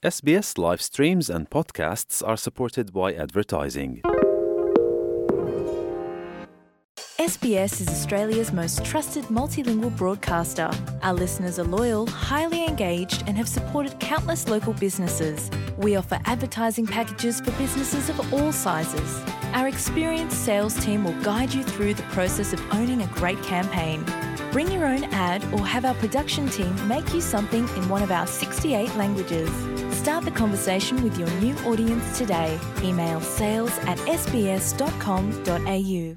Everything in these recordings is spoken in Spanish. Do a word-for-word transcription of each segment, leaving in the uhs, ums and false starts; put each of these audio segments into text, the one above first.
S B S live streams and podcasts are supported by advertising. S B S is Australia's most trusted multilingual broadcaster. Our listeners are loyal, highly engaged, and have supported countless local businesses. We offer advertising packages for businesses of all sizes. Our experienced sales team will guide you through the process of owning a great campaign. Bring your own ad or have our production team make you something in one of our sixty-eight languages. Start the conversation with your new audience today. Email sales at s b s dot com dot a u.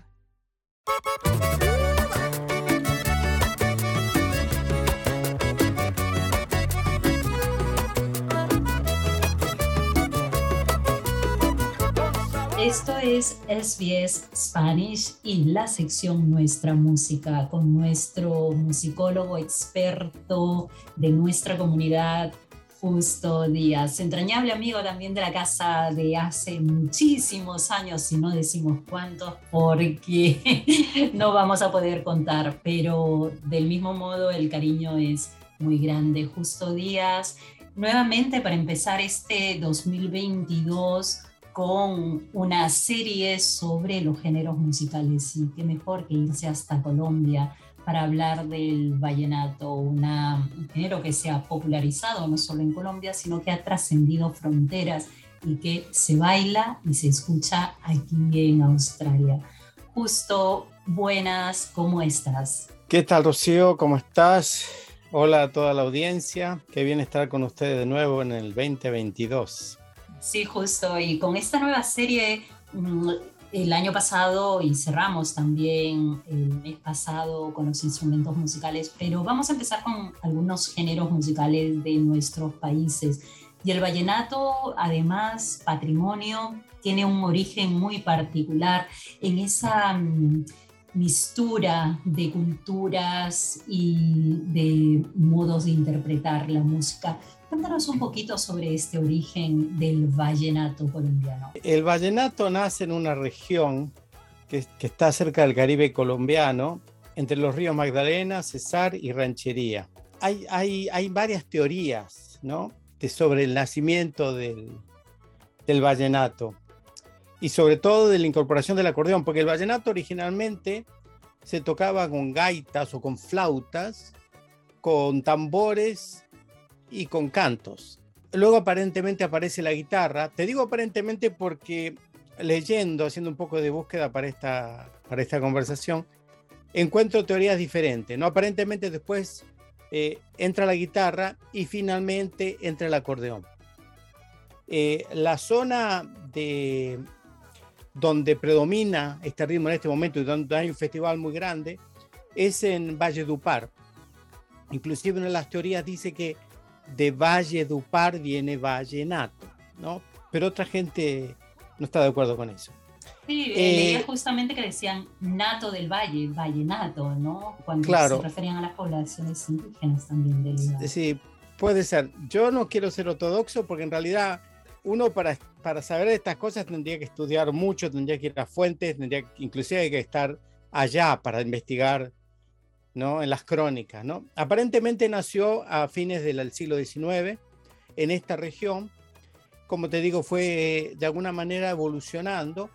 Esto es S B S Spanish y la sección Nuestra Música con nuestro musicólogo experto de nuestra comunidad, Justo Díaz, entrañable amigo también de la casa de hace muchísimos años, si no decimos cuántos, porque no vamos a poder contar, pero del mismo modo el cariño es muy grande. Justo Díaz, nuevamente para empezar este dos mil veintidós con una serie sobre los géneros musicales, y qué mejor que irse hasta Colombia para hablar del vallenato, una, un género que se ha popularizado no solo en Colombia, sino que ha trascendido fronteras y que se baila y se escucha aquí en Australia. Justo, buenas, ¿cómo estás? ¿Qué tal, Rocío? ¿Cómo estás? Hola a toda la audiencia, qué bien estar con ustedes de nuevo en el veinte veintidós. Sí, justo, y con esta nueva serie, el año pasado, y cerramos también el mes pasado con los instrumentos musicales, pero vamos a empezar con algunos géneros musicales de nuestros países. Y el vallenato, además, patrimonio, tiene un origen muy particular en esa um, mistura de culturas y de modos de interpretar la música. Cuéntanos un poquito sobre este origen del vallenato colombiano. El vallenato nace en una región que, que está cerca del Caribe colombiano, entre los ríos Magdalena, Cesar y Ranchería. Hay, hay, hay varias teorías, ¿no?, de, sobre el nacimiento del, del vallenato y sobre todo de la incorporación del acordeón, porque el vallenato originalmente se tocaba con gaitas o con flautas, con tambores y con cantos. Luego aparentemente aparece la guitarra. Te digo aparentemente porque leyendo, haciendo un poco de búsqueda para esta, para esta conversación, encuentro teorías diferentes, ¿no? Aparentemente después eh, entra la guitarra y finalmente entra el acordeón. Eh, la zona de, donde predomina este ritmo en este momento y donde hay un festival muy grande es en Valledupar. Inclusive una de las teorías dice que de Valledupar viene vallenato, ¿no? Pero otra gente no está de acuerdo con eso. Sí, eh, leía justamente que decían nato del valle, vallenato, ¿no? Cuando claro, se referían a las poblaciones indígenas también del lugar. Sí, puede ser. Yo no quiero ser ortodoxo porque en realidad uno para, para saber estas cosas tendría que estudiar mucho, tendría que ir a fuentes, tendría inclusive hay que estar allá para investigar, ¿no?, en las crónicas, ¿no? Aparentemente nació a fines del siglo diecinueve en esta región. Como te digo, fue de alguna manera evolucionando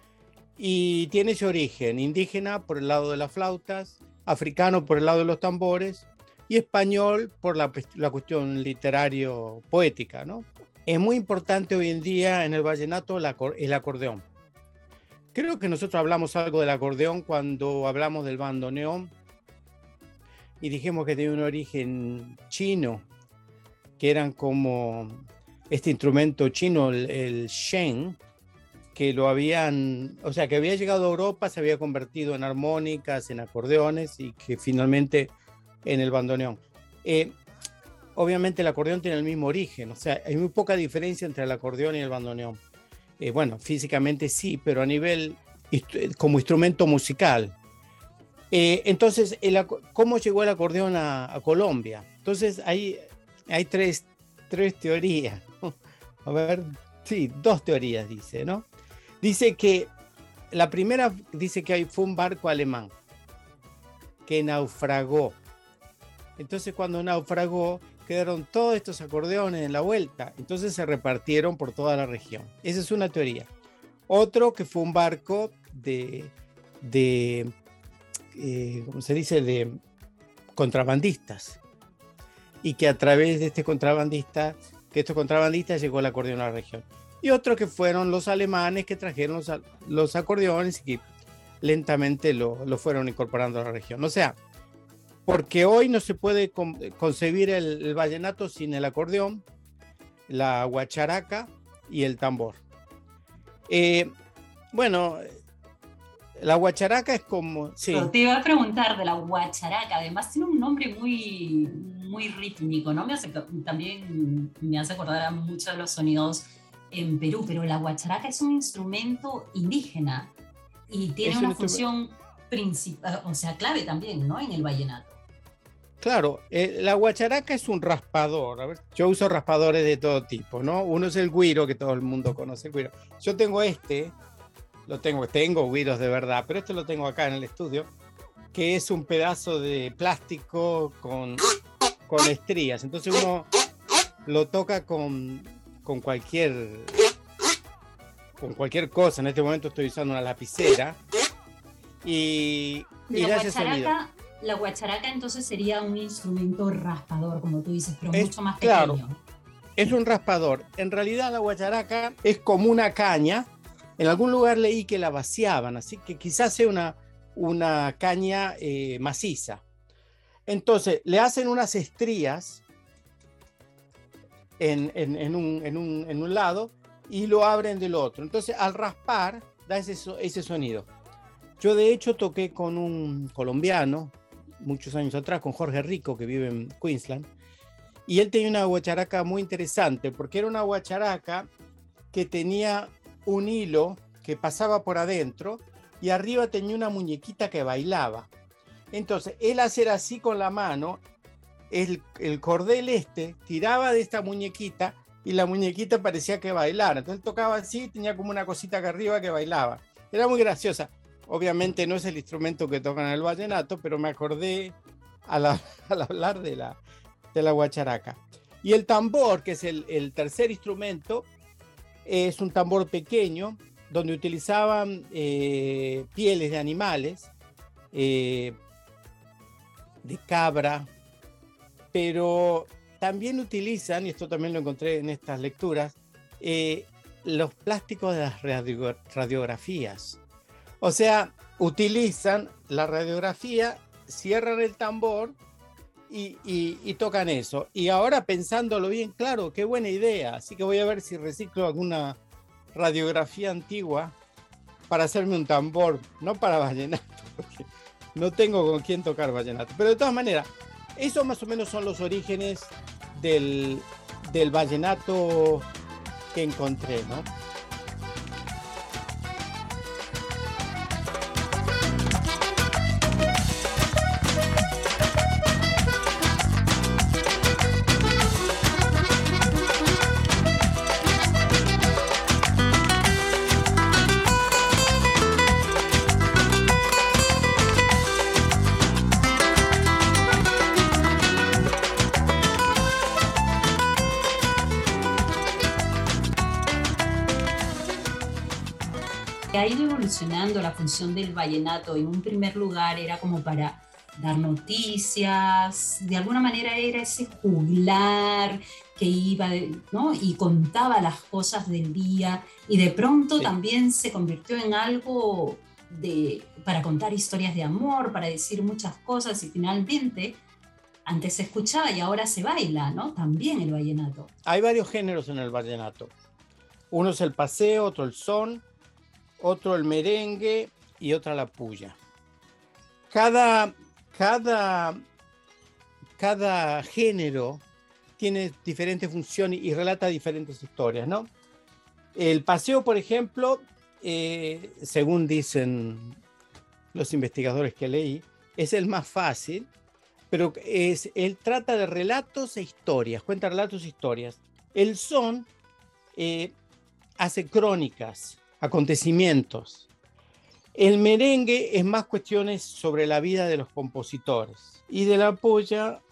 y tiene ese origen indígena por el lado de las flautas, africano por el lado de los tambores y español por la, la cuestión literario-poética, ¿no? Es muy importante hoy en día en el vallenato el, acor- el acordeón. Creo que nosotros hablamos algo del acordeón cuando hablamos del bandoneón, y dijimos que tenía un origen chino, que eran como este instrumento chino, el, el sheng, que lo habían, o sea, que había llegado a Europa, se había convertido en armónicas, en acordeones y que finalmente en el bandoneón. Eh, obviamente el acordeón tiene el mismo origen, o sea, hay muy poca diferencia entre el acordeón y el bandoneón. Eh, bueno, físicamente sí, pero a nivel como instrumento musical. Eh, entonces, el, ¿cómo llegó el acordeón a, a Colombia? Entonces, hay, hay tres, tres teorías. A ver, sí, dos teorías dice, ¿no? Dice que la primera dice que fue un barco alemán que naufragó. Entonces, cuando naufragó, quedaron todos estos acordeones en la vuelta. Entonces se repartieron por toda la región. Esa es una teoría. Otro que fue un barco de, de eh, ¿cómo se dice?, de contrabandistas. Y que a través de este contrabandista, que estos contrabandistas llegó el acordeón a la región. Y otro que fueron los alemanes que trajeron los, los acordeones y que lentamente lo, lo fueron incorporando a la región. O sea, porque hoy no se puede con, concebir el, el vallenato sin el acordeón, la guacharaca y el tambor. Eh, bueno, la guacharaca es como... Sí. Te iba a preguntar de la guacharaca, además tiene un nombre muy, muy rítmico, ¿no? Me hace, también me hace acordar a muchos de los sonidos en Perú, pero la guacharaca es un instrumento indígena y tiene es una un función principal, o sea, clave también, ¿no? En el vallenato. Claro, eh, la guacharaca es un raspador. A ver, yo uso raspadores de todo tipo, ¿no? Uno es el güiro, que todo el mundo conoce el güiro. Yo tengo este, lo tengo, tengo güiros de verdad, pero este lo tengo acá en el estudio, que es un pedazo de plástico con, con estrías. Entonces uno lo toca con, con cualquier, con cualquier cosa. En este momento estoy usando una lapicera y, y da ese sonido. La guacharaca entonces sería un instrumento raspador, como tú dices, pero es, mucho más pequeño. Claro, es un raspador. En realidad la guacharaca es como una caña. En algún lugar leí que la vaciaban, así que quizás sea una, una caña eh, maciza. Entonces le hacen unas estrías en, en, en, un, en, un, en un lado y lo abren del otro. Entonces al raspar da ese, ese sonido. Yo de hecho toqué con un colombiano muchos años atrás, con Jorge Rico, que vive en Queensland, y él tenía una guacharaca muy interesante, porque era una guacharaca que tenía un hilo que pasaba por adentro, y arriba tenía una muñequita que bailaba. Entonces, él hacer así con la mano, el, el cordel este tiraba de esta muñequita, y la muñequita parecía que bailara. Entonces él tocaba así, tenía como una cosita acá arriba que bailaba. Era muy graciosa. Obviamente no es el instrumento que tocan en el vallenato, pero me acordé al, al hablar de la, de la guacharaca. Y el tambor, que es el, el tercer instrumento, es un tambor pequeño donde utilizaban eh, pieles de animales, eh, de cabra, pero también utilizan, y esto también lo encontré en estas lecturas, eh, los plásticos de las radio, radiografías. O sea, utilizan la radiografía, cierran el tambor y, y, y tocan eso. Y ahora pensándolo bien, claro, qué buena idea. Así que voy a ver si reciclo alguna radiografía antigua para hacerme un tambor, no para vallenato, porque no tengo con quién tocar vallenato. Pero de todas maneras, esos más o menos son los orígenes del, del vallenato que encontré, ¿no? Ha ido evolucionando la función del vallenato. En un primer lugar era como para dar noticias, de alguna manera era ese juglar que iba, ¿no? Y contaba las cosas del día, y de pronto sí. También se convirtió en algo de, para contar historias de amor, para decir muchas cosas, y finalmente antes se escuchaba y ahora se baila, ¿no? También el vallenato. Hay varios géneros en el vallenato. Uno es el paseo, otro el son, otro el merengue y otra la puya. Cada, cada, cada género tiene diferentes funciones y relata diferentes historias, ¿no? El paseo, por ejemplo, eh, según dicen los investigadores que leí, es el más fácil, pero es, él trata de relatos e historias, cuenta relatos e historias. El son eh, hace crónicas, acontecimientos. El merengue es más cuestiones sobre la vida de los compositores. Y de la puya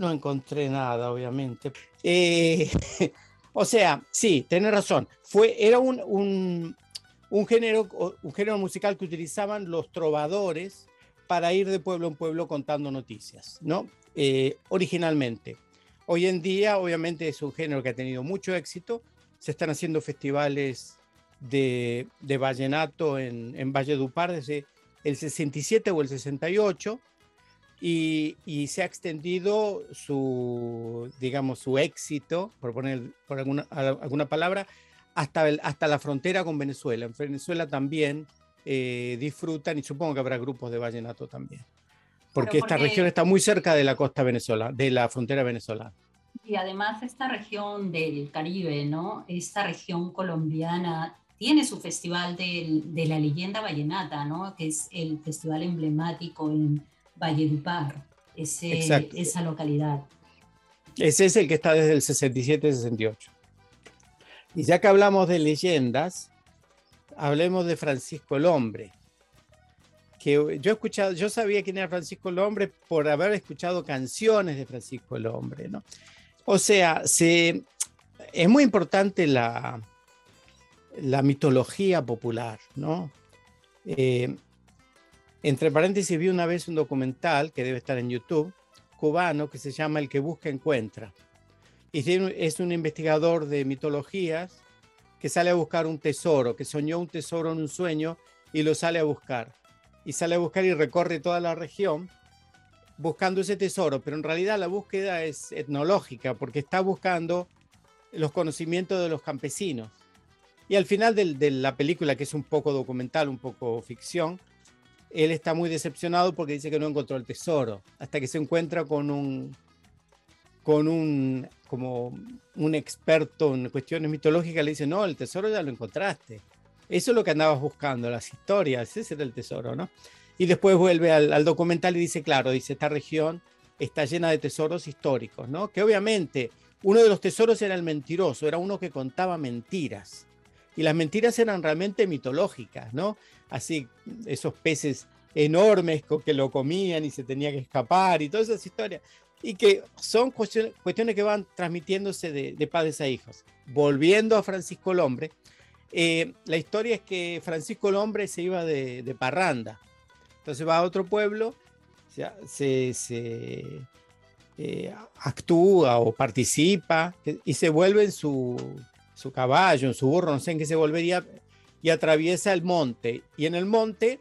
No encontré nada, obviamente. Eh, o sea, sí, tenés razón. Fue, era un, un, un, género, un género musical que utilizaban los trovadores para ir de pueblo en pueblo contando noticias, ¿no? Eh, originalmente. Hoy en día, obviamente, es un género que ha tenido mucho éxito. Se están haciendo festivales de, de vallenato en, en Valledupar desde el sesenta y siete o el sesenta y ocho. Y, y se ha extendido su, digamos, su éxito, por poner por alguna, alguna palabra, hasta, el, hasta la frontera con Venezuela. En Venezuela también eh, disfrutan, y supongo que habrá grupos de vallenato también, porque, porque esta región está muy cerca de la costa venezolana, de la frontera venezolana. Y además esta región del Caribe, ¿no? Esta región colombiana tiene su festival de, de la leyenda vallenata, ¿no? Que es el festival emblemático en Valledupar, ese, esa localidad. Ese es el que está desde el sesenta y siete sesenta y ocho. Y ya que hablamos de leyendas, hablemos de Francisco el Hombre. Que yo he escuchado, yo sabía quién era Francisco el Hombre por haber escuchado canciones de Francisco el Hombre, ¿no? O sea, se, es muy importante la, la mitología popular, ¿no? Eh, Entre paréntesis, vi una vez un documental que debe estar en YouTube, cubano, que se llama El que busca encuentra. Y es un investigador de mitologías que sale a buscar un tesoro, que soñó un tesoro en un sueño y lo sale a buscar. Y sale a buscar y recorre toda la región buscando ese tesoro, pero en realidad la búsqueda es etnológica porque está buscando los conocimientos de los campesinos. Y al final de, de la película, que es un poco documental, un poco ficción, él está muy decepcionado porque dice que no encontró el tesoro, hasta que se encuentra con un, con un, como un experto en cuestiones mitológicas. Le dice, no, el tesoro ya lo encontraste. Eso es lo que andabas buscando, las historias, ese era el tesoro, ¿no? Y después vuelve al, al documental y dice, claro, dice, esta región está llena de tesoros históricos, ¿no? Que obviamente uno de los tesoros era el mentiroso, era uno que contaba mentiras. Y las mentiras eran realmente mitológicas, ¿no? Así, esos peces enormes que lo comían y se tenía que escapar y todas esas historias. Y que son cuestiones, cuestiones que van transmitiéndose de, de padres a hijos. Volviendo a Francisco el Hombre, eh, la historia es que Francisco el Hombre se iba de, de parranda. Entonces va a otro pueblo, se, se, se eh, actúa o participa y se vuelve en su, su caballo, en su burro, no sé en qué se volvería, y atraviesa el monte. Y en el monte,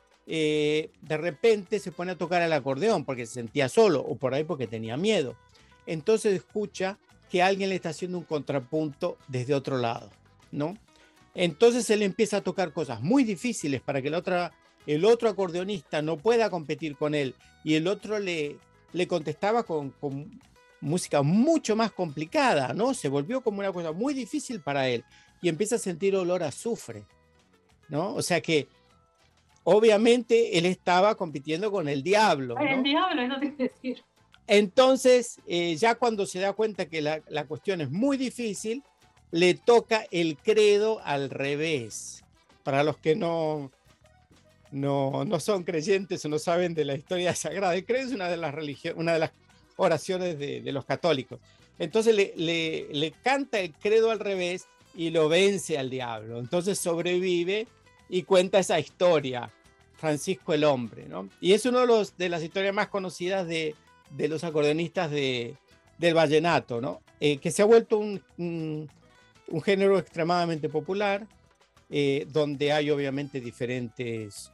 eh, de repente se pone a tocar el acordeón porque se sentía solo o por ahí porque tenía miedo. Entonces escucha que alguien le está haciendo un contrapunto desde otro lado, ¿no? Entonces él empieza a tocar cosas muy difíciles para que la otra, el otro acordeonista no pueda competir con él. Y el otro le, le contestaba con, con música mucho más complicada, ¿no? Se volvió como una cosa muy difícil para él. Y empieza a sentir olor a azufre, ¿no? O sea que obviamente él estaba compitiendo con el diablo, ¿no? El diablo, eso te quiero decir. Entonces, eh, ya cuando se da cuenta que la, la cuestión es muy difícil, le toca el credo al revés. Para los que no, no, no son creyentes o no saben de la historia sagrada, el credo es una de las, religiones, una de las oraciones de, de los católicos. Entonces le, le, le canta el credo al revés y lo vence al diablo. Entonces sobrevive y cuenta esa historia, Francisco el Hombre, ¿no? Y es una de, los, de las historias más conocidas de, de los acordeonistas de, del vallenato, ¿no? Eh, que se ha vuelto un, un, un género extremadamente popular, eh, donde hay obviamente diferentes,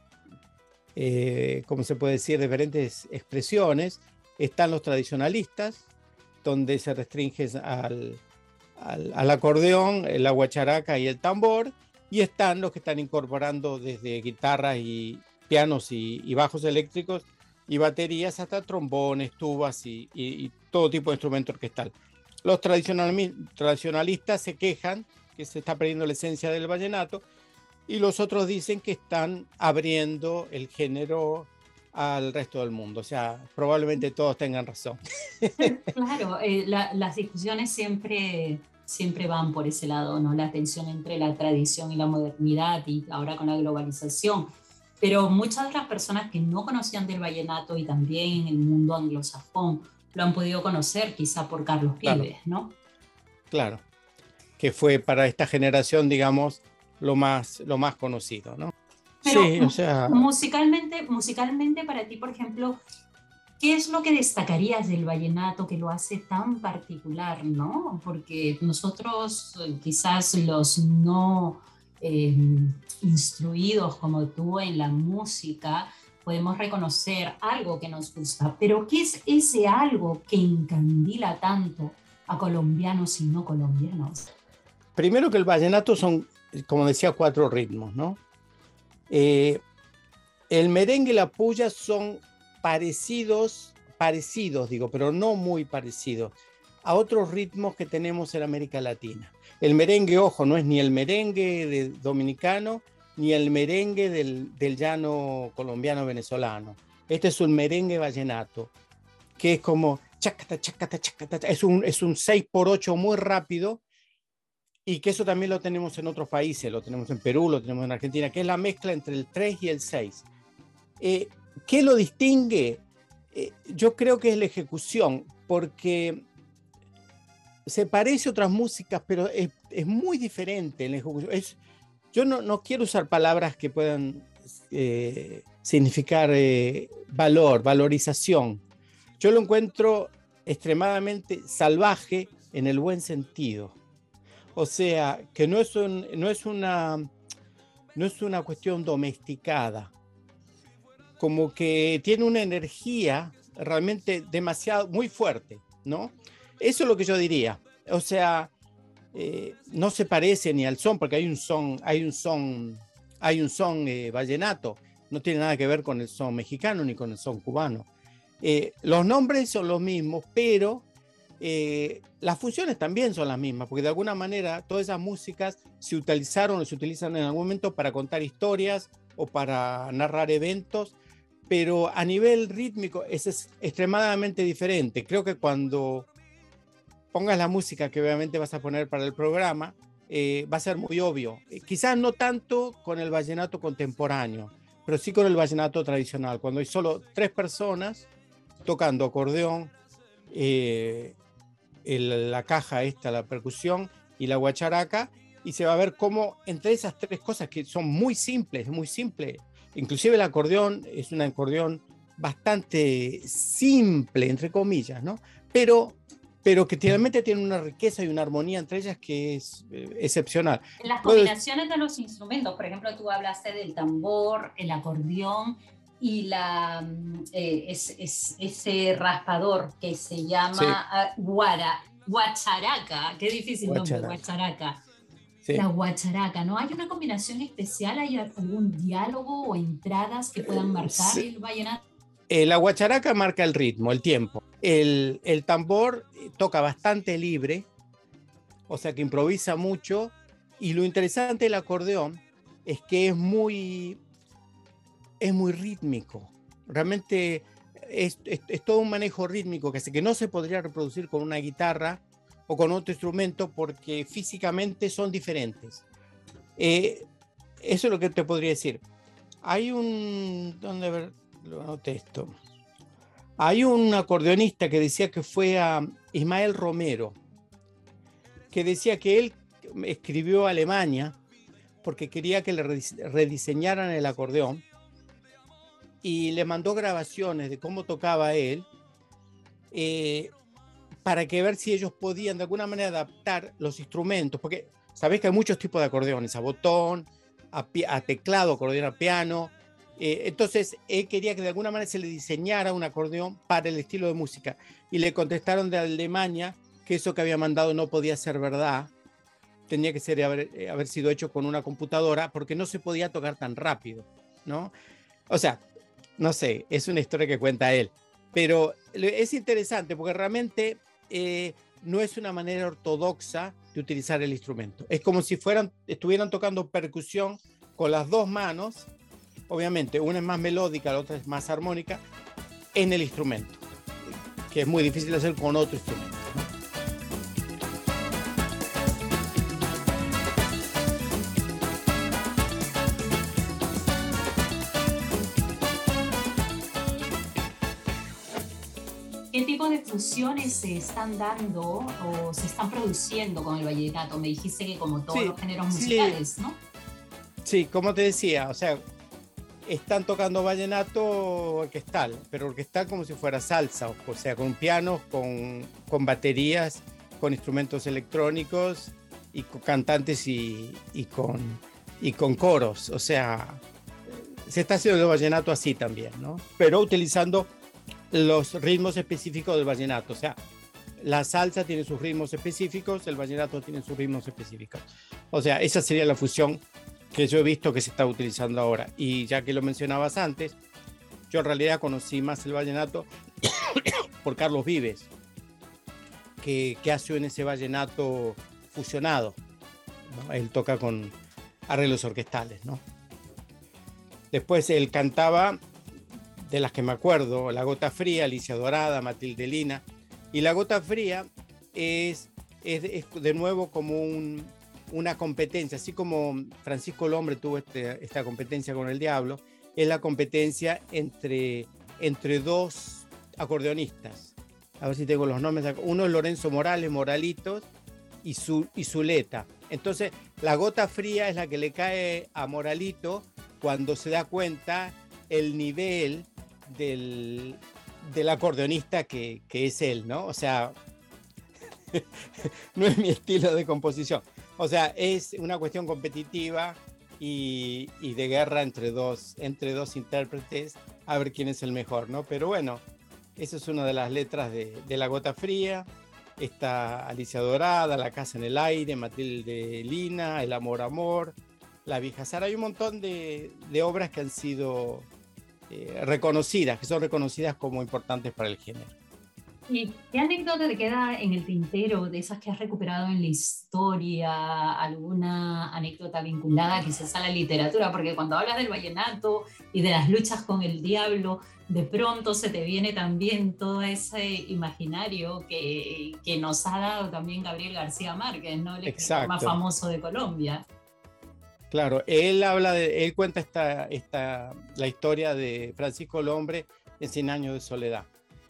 eh, ¿cómo se puede decir? Diferentes expresiones. Están los tradicionalistas, donde se restringe al, al, al acordeón, la guacharaca y el tambor, y están los que están incorporando desde guitarras y pianos y, y bajos eléctricos y baterías hasta trombones, tubas y, y, y todo tipo de instrumento orquestal. Los tradicional, tradicionalistas se quejan que se está perdiendo la esencia del vallenato y los otros dicen que están abriendo el género al resto del mundo. O sea, probablemente todos tengan razón. Claro, eh, la, las discusiones siempre, siempre van por ese lado, ¿no? La tensión entre la tradición y la modernidad y ahora con la globalización. Pero muchas de las personas que no conocían del vallenato y también en el mundo anglosajón lo han podido conocer quizá por Carlos Claro. Vives, ¿no? Claro, que fue para esta generación, digamos, lo más, lo más conocido, ¿no? Pero Sí, o sea, musicalmente, musicalmente para ti, por ejemplo, ¿qué es lo que destacarías del vallenato que lo hace tan particular, ¿no? Porque nosotros, eh, quizás los no eh, instruidos como tú en la música, podemos reconocer algo que nos gusta, pero ¿qué es ese algo que encandila tanto a colombianos y no colombianos? primero que el vallenato son, como decía, cuatro ritmos, ¿no? Eh, el merengue y la puya son parecidos, parecidos, digo, pero no muy parecidos a otros ritmos que tenemos en América Latina. El merengue, ojo, no es ni el merengue de dominicano, ni el merengue del, del llano colombiano-venezolano. Este es un merengue vallenato, que es como chacata, chacata, chacata, es un, es un seis por ocho muy rápido, y que eso también lo tenemos en otros países, lo tenemos en Perú, lo tenemos en Argentina, que es la mezcla entre el tres y el seis. Eh, ¿Qué lo distingue? Eh, yo creo que es la ejecución, porque se parece a otras músicas, pero es, es muy diferente en la ejecución. Es, yo no, no quiero usar palabras que puedan eh, significar eh, valor, valorización. Yo lo encuentro extremadamente salvaje en el buen sentido. O sea, que no es, un, no es, una, no es una cuestión domesticada, como que tiene una energía realmente demasiado, muy fuerte, ¿no? Eso es lo que yo diría. O sea, eh, no se parece ni al son, porque hay un son, hay un son, hay un son eh, vallenato, no tiene nada que ver con el son mexicano ni con el son cubano. Eh, los nombres son los mismos, pero eh, las funciones también son las mismas, porque de alguna manera todas esas músicas se utilizaron o se utilizan en algún momento para contar historias o para narrar eventos, pero a nivel rítmico es, es extremadamente diferente. Creo que cuando pongas la música que obviamente vas a poner para el programa, eh, va a ser muy obvio. Eh, quizás no tanto con el vallenato contemporáneo, pero sí con el vallenato tradicional, cuando hay solo tres personas tocando acordeón, eh, el, la caja esta, la percusión y la guacharaca, y se va a ver cómo entre esas tres cosas que son muy simples, muy simples, inclusive el acordeón es un acordeón bastante simple, entre comillas, ¿no? Pero, pero que realmente tiene una riqueza y una armonía entre ellas que es eh, excepcional. Las combinaciones de los instrumentos, por ejemplo, tú hablaste del tambor, el acordeón y la, eh, es, es, ese raspador que se llama sí. uh, guara, guacharaca, qué difícil nombre, guacharaca. Sí. La guacharaca, ¿no? ¿Hay una combinación especial? ¿Hay algún diálogo o entradas que puedan marcar sí. el vallenato? Eh, la guacharaca marca el ritmo, el tiempo. El, el tambor toca bastante libre, o sea que improvisa mucho, y lo interesante del acordeón es que es muy, es muy rítmico. Realmente es, es, es todo un manejo rítmico que, que no se podría reproducir con una guitarra o con otro instrumento porque físicamente son diferentes. Eh, eso es lo que te podría decir. Hay un... ¿Dónde ver? Lo anoté esto. Hay un acordeonista que decía que fue a Ismael Romero, que decía que él escribió a Alemania porque quería que le rediseñaran el acordeón y le mandó grabaciones de cómo tocaba él, eh, para que ver si ellos podían de alguna manera adaptar los instrumentos, porque sabés que hay muchos tipos de acordeones, a botón, a, a teclado, acordeón a piano. Eh, entonces él quería que de alguna manera se le diseñara un acordeón para el estilo de música, y le contestaron de Alemania que eso que había mandado no podía ser verdad, tenía que ser, haber, haber sido hecho con una computadora porque no se podía tocar tan rápido, ¿no? O sea, no sé, es una historia que cuenta él, pero es interesante porque realmente eh, no es una manera ortodoxa de utilizar el instrumento. Es como si fueran, estuvieran tocando percusión con las dos manos. Obviamente, una es más melódica, la otra es más armónica, en el instrumento, que es muy difícil de hacer con otro instrumento, ¿no? ¿Qué tipo tipo de fusiones se están dando o se están produciendo con el vallenato? Me dijiste que como todos sí, los géneros sí. musicales, ¿no? Sí, como te decía, o sea, están tocando vallenato orquestal, pero orquestal como si fuera salsa, o sea, con pianos, con, con baterías, con instrumentos electrónicos y con cantantes y, y, con, y con coros. O sea, se está haciendo el vallenato así también, ¿no? Pero utilizando los ritmos específicos del vallenato. O sea, la salsa tiene sus ritmos específicos, el vallenato tiene sus ritmos específicos. O sea, esa sería la fusión que yo he visto que se está utilizando ahora. Y ya que lo mencionabas antes, yo en realidad conocí más el vallenato por Carlos Vives, que, que hace en ese vallenato fusionado, ¿no? Él toca con arreglos orquestales, ¿no? Después él cantaba, de las que me acuerdo, La Gota Fría, Alicia Dorada, Matilde Lina. Y La Gota Fría es, es, es de nuevo como un... una competencia, así como Francisco el Hombre tuvo este, esta competencia con el Diablo, es la competencia entre, entre dos acordeonistas. A ver si tengo los nombres. Uno es Lorenzo Morales, Moralitos, y, su, y Zuleta. Entonces, La Gota Fría es la que le cae a Moralito cuando se da cuenta el nivel del, del acordeonista que, que es él, ¿no? O sea, no es mi estilo de composición. O sea, es una cuestión competitiva y, y de guerra entre dos, entre dos intérpretes, a ver quién es el mejor, ¿no? Pero bueno, esa es una de las letras de, de La Gota Fría. Está Alicia Dorada, La Casa en el Aire, Matilde Lina, El Amor Amor, La Vieja Sara. Hay un montón de, de obras que han sido eh, reconocidas, que son reconocidas como importantes para el género. ¿Y qué anécdota te queda en el tintero de esas que has recuperado en la historia? ¿Alguna anécdota vinculada quizás a la literatura? Porque cuando hablas del vallenato y de las luchas con el diablo, de pronto se te viene también todo ese imaginario que, que nos ha dado también Gabriel García Márquez, ¿no? El escritor más famoso de Colombia. Claro, él habla de, él cuenta esta, esta, la historia de Francisco el Hombre en Cien Años de Soledad.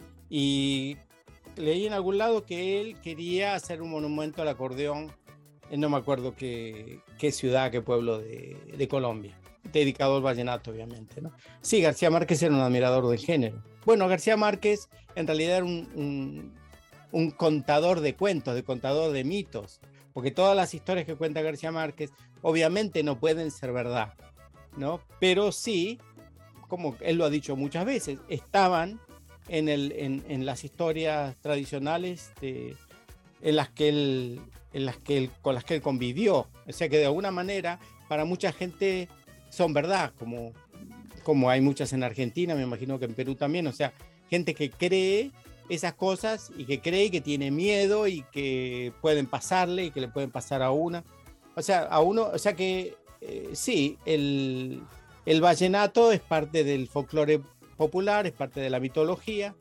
Y leí en algún lado que él quería hacer un monumento al acordeón, no me acuerdo qué, qué ciudad, qué pueblo de, de Colombia, dedicado al vallenato, obviamente, ¿no? Sí, García Márquez era un admirador del género. Bueno, García Márquez en realidad era un, un, un contador de cuentos, de contador de mitos, porque todas las historias que cuenta García Márquez obviamente no pueden ser verdad, ¿no? Pero sí, como él lo ha dicho muchas veces, estaban En, el, en, en las historias tradicionales de, en las que él, en las que él, con las que él convivió. O sea que de alguna manera para mucha gente son verdad, como, como hay muchas en Argentina, me imagino que en Perú también. O sea, gente que cree esas cosas y que cree que tiene miedo y que pueden pasarle y que le pueden pasar a una. O sea, a uno, o sea que eh, sí, el, el vallenato es parte del folclore popular, es parte de la mitología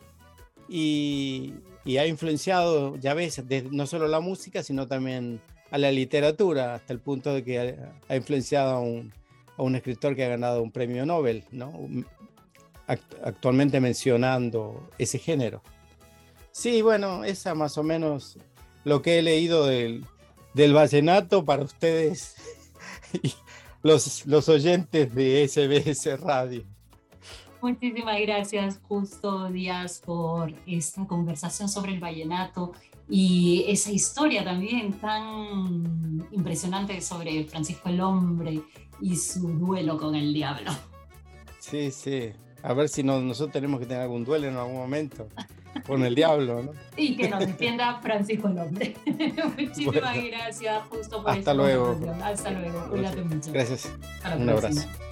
y, y ha influenciado, ya ves, de, no solo la música, sino también a la literatura, hasta el punto de que ha, ha influenciado a un, a un escritor que ha ganado un premio Nobel, ¿no? Act- actualmente mencionando ese género. Sí, bueno, esa más o menos lo que he leído del, del vallenato para ustedes y los, los oyentes de S B S Radio. Muchísimas gracias, Justo Díaz, por esta conversación sobre el vallenato y esa historia también tan impresionante sobre Francisco el Hombre y su duelo con el diablo. Sí, sí. A ver si no, nosotros tenemos que tener algún duelo en algún momento con el diablo, ¿no? Y que nos defienda Francisco el Hombre. Muchísimas bueno, gracias, Justo, por hasta luego. Hasta luego. Cuídate mucho. Gracias. Un abrazo.